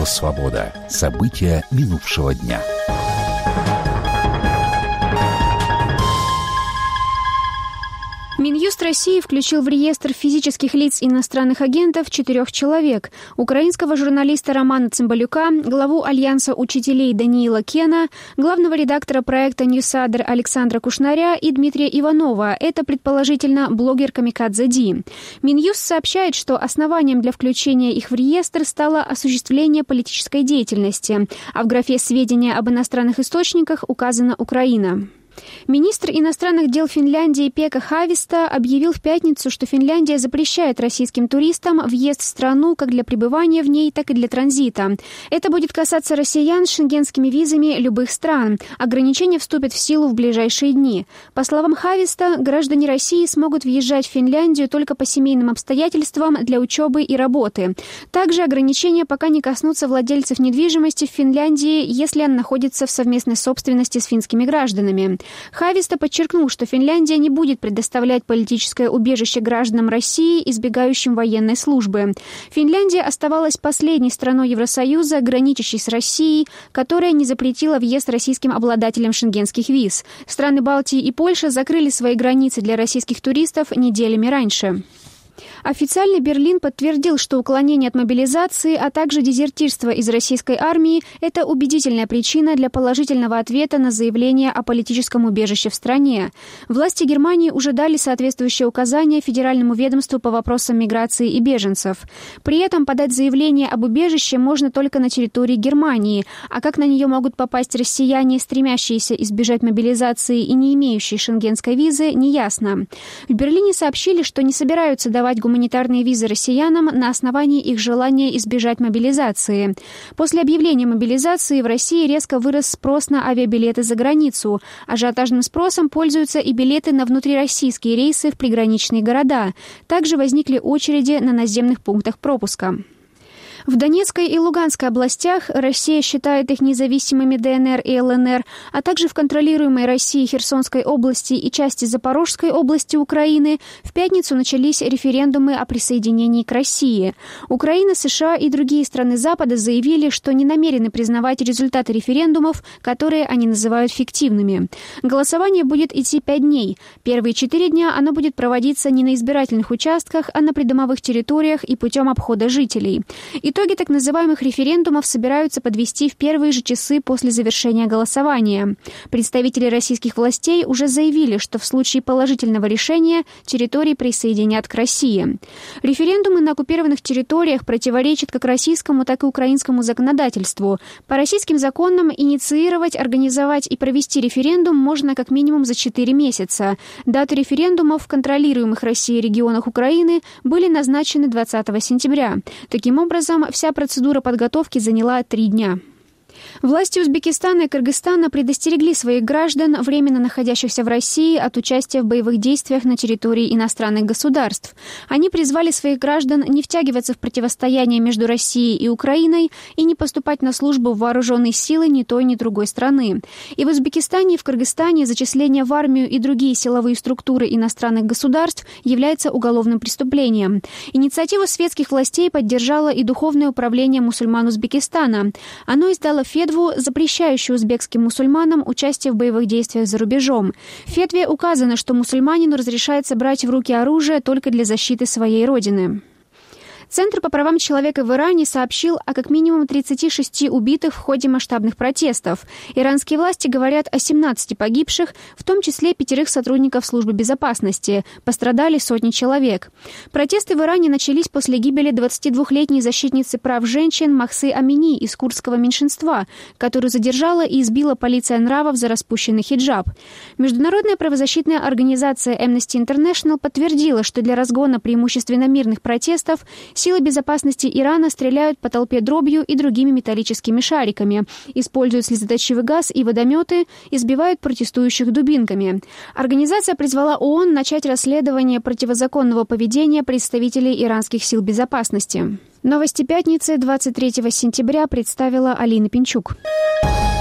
Радио «Свобода». События минувшего дня. Минюст России включил в реестр физических лиц иностранных агентов 4 человек. Украинского журналиста Романа Цымбалюка, главу Альянса учителей Даниила Кена, главного редактора проекта «Ньюсадер» Александра Кушнаря и Дмитрия Иванова. Это, предположительно, блогер Камикадзе Ди. Минюст сообщает, что основанием для включения их в реестр стало осуществление политической деятельности, а в графе «Сведения об иностранных источниках» указана Украина. Министр иностранных дел Финляндии Пекка Хааvisto объявил в пятницу, что Финляндия запрещает российским туристам въезд в страну как для пребывания в ней, так и для транзита. Это будет касаться россиян с шенгенскими визами любых стран. Ограничения вступят в силу в ближайшие дни. По словам Хааvisto, граждане России смогут въезжать в Финляндию только по семейным обстоятельствам для учебы и работы. Также ограничения пока не коснутся владельцев недвижимости в Финляндии, если она находится в совместной собственности с финскими гражданами. Хааvisto подчеркнул, что Финляндия не будет предоставлять политическое убежище гражданам России, избегающим военной службы. Финляндия оставалась последней страной Евросоюза, граничащей с Россией, которая не запретила въезд российским обладателям шенгенских виз. Страны Балтии и Польша закрыли свои границы для российских туристов неделями раньше. Официально Берлин подтвердил, что уклонение от мобилизации, а также дезертирство из российской армии – это убедительная причина для положительного ответа на заявление о политическом убежище в стране. Власти Германии уже дали соответствующие указания Федеральному ведомству по вопросам миграции и беженцев. При этом подать заявление об убежище можно только на территории Германии, а как на нее могут попасть россияне, стремящиеся избежать мобилизации и не имеющие шенгенской визы, неясно. В Берлине сообщили, что не собираются давать гуманитарные визы россиянам на основании их желания избежать мобилизации. После объявления мобилизации в России резко вырос спрос на авиабилеты за границу. Ажиотажным спросом пользуются и билеты на внутрироссийские рейсы в приграничные города. Также возникли очереди на наземных пунктах пропуска. В Донецкой и Луганской областях Россия считает их независимыми ДНР и ЛНР, а также в контролируемой Россией Херсонской области и части Запорожской области Украины в пятницу начались референдумы о присоединении к России. Украина, США и другие страны Запада заявили, что не намерены признавать результаты референдумов, которые они называют фиктивными. Голосование будет идти 5 дней. Первые 4 дня оно будет проводиться не на избирательных участках, а на придомовых территориях и путем обхода жителей. Итоги так называемых референдумов собираются подвести в первые же часы после завершения голосования. Представители российских властей уже заявили, что в случае положительного решения территории присоединят к России. Референдумы на оккупированных территориях противоречат как российскому, так и украинскому законодательству. По российским законам инициировать, организовать и провести референдум можно как минимум за 4 месяца. Даты референдумов в контролируемых Россией регионах Украины были назначены 20 сентября. Таким образом, вся процедура подготовки заняла 3 дня. Власти Узбекистана и Кыргызстана предостерегли своих граждан, временно находящихся в России, от участия в боевых действиях на территории иностранных государств. Они призвали своих граждан не втягиваться в противостояние между Россией и Украиной и не поступать на службу в вооруженные силы ни той, ни другой страны. И в Узбекистане, и в Кыргызстане зачисление в армию и другие силовые структуры иностранных государств является уголовным преступлением. Инициативу светских властей поддержало и Духовное управление мусульман Узбекистана. Оно издало фетву, запрещающую узбекским мусульманам участие в боевых действиях за рубежом. В фетве указано, что мусульманину разрешается брать в руки оружие только для защиты своей родины. Центр по правам человека в Иране сообщил о как минимум 36 убитых в ходе масштабных протестов. Иранские власти говорят о 17 погибших, в том числе 5 сотрудников службы безопасности. Пострадали сотни человек. Протесты в Иране начались после гибели 22-летней защитницы прав женщин Махсы Амини из курдского меньшинства, которую задержала и избила полиция нравов за распущенный хиджаб. Международная правозащитная организация Amnesty International подтвердила, что для разгона преимущественно мирных протестов силы безопасности Ирана стреляют по толпе дробью и другими металлическими шариками, используют слезоточивый газ и водометы, избивают протестующих дубинками. Организация призвала ООН начать расследование противозаконного поведения представителей иранских сил безопасности. Новости пятницы 23 сентября представила Алина Пинчук.